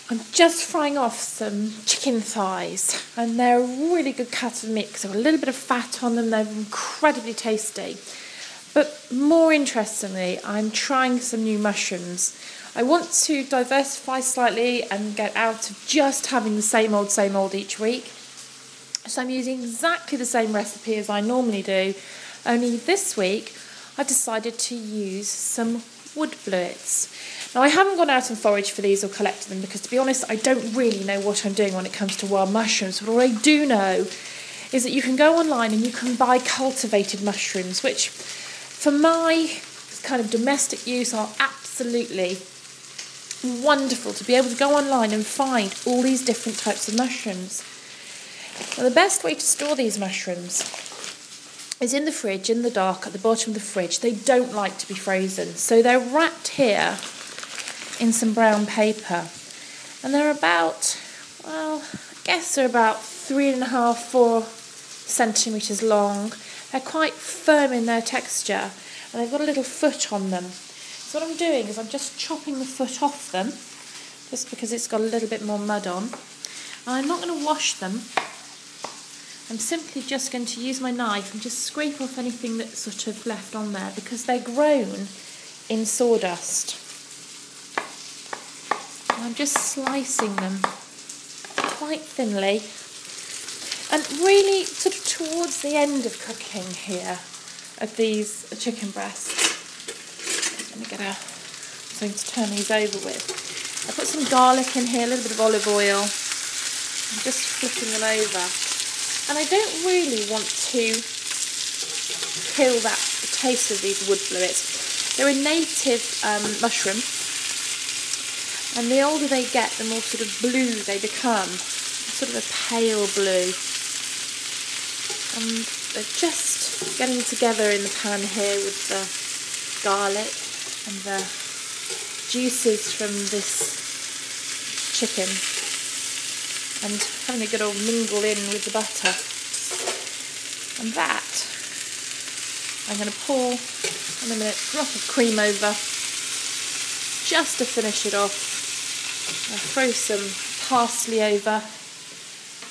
I'm just frying off some chicken thighs, and they're a really good cut of meat because they've got a little bit of fat on them. They're incredibly tasty. But more interestingly, I'm trying some new mushrooms. I want to diversify slightly and get out of just having the same old each week. So I'm using exactly the same recipe as I normally do, only this week I've decided to use some wood blewits. Now, I haven't gone out and foraged for these or collected them because, to be honest, I don't really know what I'm doing when it comes to wild mushrooms. But what I do know is that you can go online and you can buy cultivated mushrooms, which for my kind of domestic use are absolutely wonderful to be able to go online and find all these different types of mushrooms. Now, the best way to store these mushrooms is in the fridge, in the dark, at the bottom of the fridge. They don't like to be frozen, so they're wrapped here in some brown paper, and they're about, well, I guess they're about 3.5-4 centimetres long. They're quite firm in their texture, and they've got a little foot on them. So what I'm doing is I'm just chopping the foot off them, just because it's got a little bit more mud on. And I'm not going to wash them. I'm simply just going to use my knife and just scrape off anything that's sort of left on there, because they're grown in sawdust. And I'm just slicing them quite thinly. And really sort of towards the end of cooking here of these chicken breasts. Let me get something to turn these over with. I put some garlic in here, a little bit of olive oil. I'm just flipping them over. And I don't really want to kill the taste of these wood blewits. They're a native mushroom, and the older they get, the more sort of blue they become, sort of a pale blue. And they're just getting together in the pan here with the garlic and the juices from this chicken, and having a good old mingle in with the butter. And that I'm going to pour in a minute, drop of cream over just to finish it off. I'll throw some parsley over,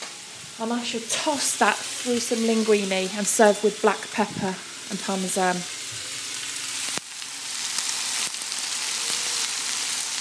and I shall toss that through some linguine and serve with black pepper and parmesan.